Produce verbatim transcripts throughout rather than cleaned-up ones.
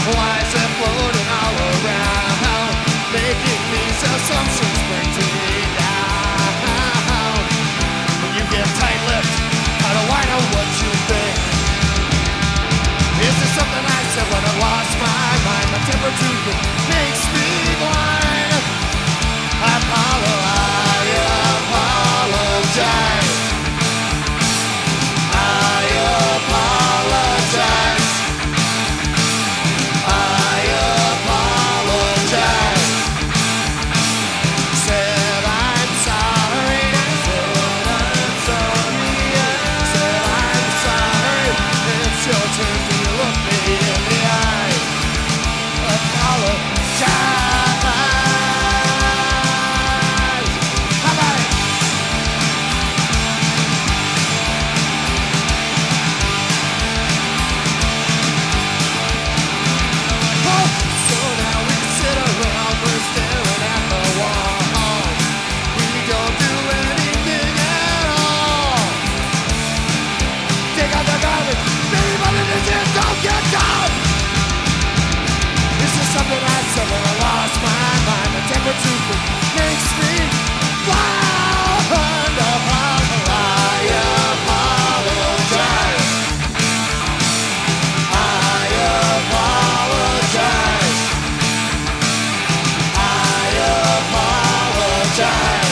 Why is it floating all around, making these assumptions bring to me down? When you get tight-lipped, how do I know what you think? Is this something I said when I lost my mind? My temper too quick makes me blind. I apologize, I apologize. I apologize. I apologize. Said I'm sorry. Said I'm sorry. Said I'm sorry. It's your turn to look me in the eyes. Apologize. Don't get down! This is something I said when I lost my mind. My temper too quick makes me blind. I apologize. I apologize. I apologize.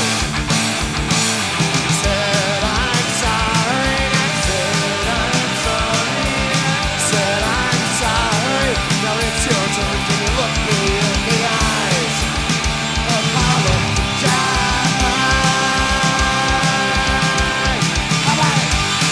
Said I'm sorry. Said I'm sorry. Said I'm sorry. Now it's your turn to look me in the eyes. Apologize. Bye-bye.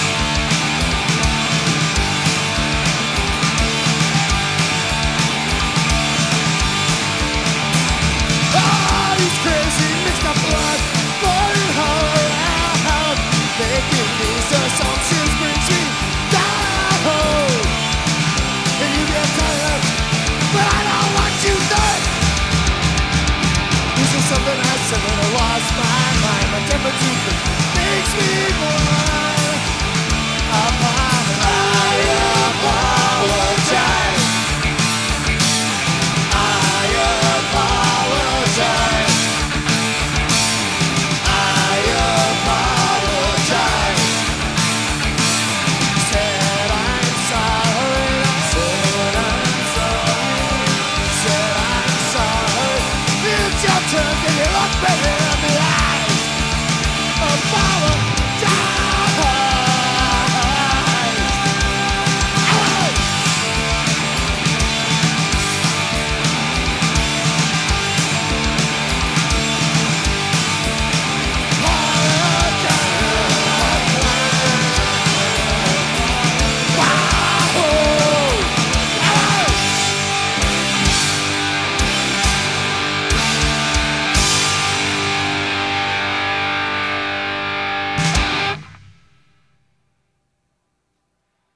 Oh, these crazy mixed up blood floating all around, making these assumptions brings me down. And you get tired, but I know what you think. This is something I said when I lost my mind. My temper too quick makes me blind. I apologize. I apologize. I apologize. Said I'm sorry. Said I'm sorry. Said I'm sorry. It's your turn, get it up, baby.